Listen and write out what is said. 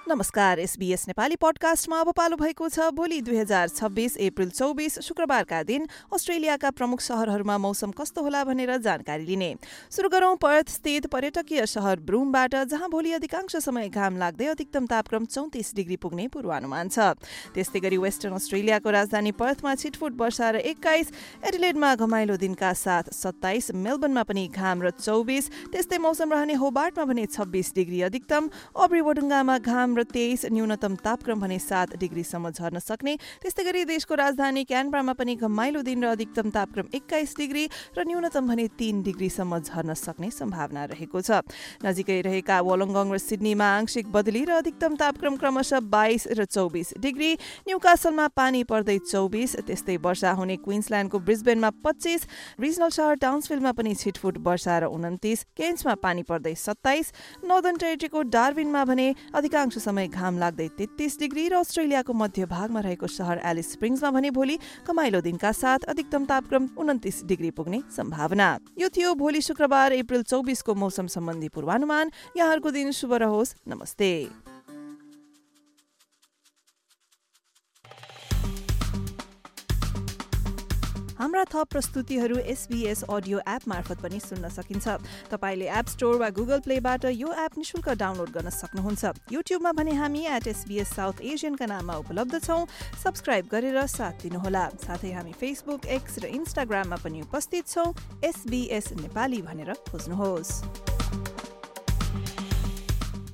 नमस्कार, SBS नेपाली पडकास्टमा अब पालो भएको छ भोलि 2026 अप्रिल 24 शुक्रबारका दिन अस्ट्रेलियाका प्रमुख शहरहरूमा मौसम कस्तो होला भनेर जानकारी लिने। सुरु गरौं पर्थ स्थित पर्यटकीय शहर ब्रूमबाट, जहाँ भोलि अधिकांश समय घाम लाग्दै अधिकतम तापक्रम 34 डिग्री पुग्ने पूर्वानुमान छ। त्यस्तै गरी वेस्टर्न अस्ट्रेलियाको राजधानी पर्थमा छिटफुट वर्षा र 21, एडिलेडमा घमाइलो दिनका साथ 27, मेलबर्नमा पनि घाम र 24, त्यस्तै मौसम रहने होबार्टमा भने 26 डिग्री अधिकतम, ओब्रीवोडुङ्गामा घाम र 23, न्यूनतम तापक्रम भने 7 डिग्रीसम्म झर्न सक्ने। त्यस्तै गरी देशको राजधानी क्यानबरामा पनि घमाइलो दिन र अधिकतम तापक्रम 21 डिग्री र न्यूनतम भने 3 डिग्रीसम्म झर्न सक्ने सम्भावना रहेको छ। नजिकै रहेका वोलोङ्गोङ र सिडनीमा आंशिक बदली र अधिकतम तापक्रम क्रमशः 22 र 24 डिग्री, न्यूकासलमा पानी पर्दै 24, त्यस्तै वर्षा हुने क्वीन्सल्यान्डको ब्रिस्बेनमा 25, रिजनल शहर टाउन्सभिलमा पनि छिटफुट वर्षा र 29, केन्समा पानी पर्दै 27, नर्दर्न टेरिटरीको डार्विनमा भने अधिकांश समय घाम लाग्दै 33 डिग्री र अस्ट्रेलियाको मध्य भागमा रहेको शहर एलिस स्प्रिङ्समा भने भोलि घमाइलो दिनका साथ अधिकतम तापक्रम 29 डिग्री पुग्ने सम्भावना। यो थियो भोलि शुक्रबार अप्रिल 24 को मौसम सम्बन्धी पूर्वानुमान। यहाँहरूको दिन शुभ रहोस्। नमस्ते। हाम्रा थप प्रस्तुतिहरू SBS अडियो एप मार्फत पनि सुन्न सकिन्छ। तपाईले एप स्टोर वा गुगल प्लेबाट यो एप निशुल्क डाउनलोड गर्न सक्नुहुन्छ। युट्युबमा भने हामी @SBS साउथ एसियनका नाममा उपलब्ध छौं। सब्स्क्राइब गरेर साथ दिनुहोला। साथै हामी फेसबुक, एक्स र इन्स्टाग्राममा पनि उपस्थित छौं। SBS नेपाली भनेर खोज्नुहोस्।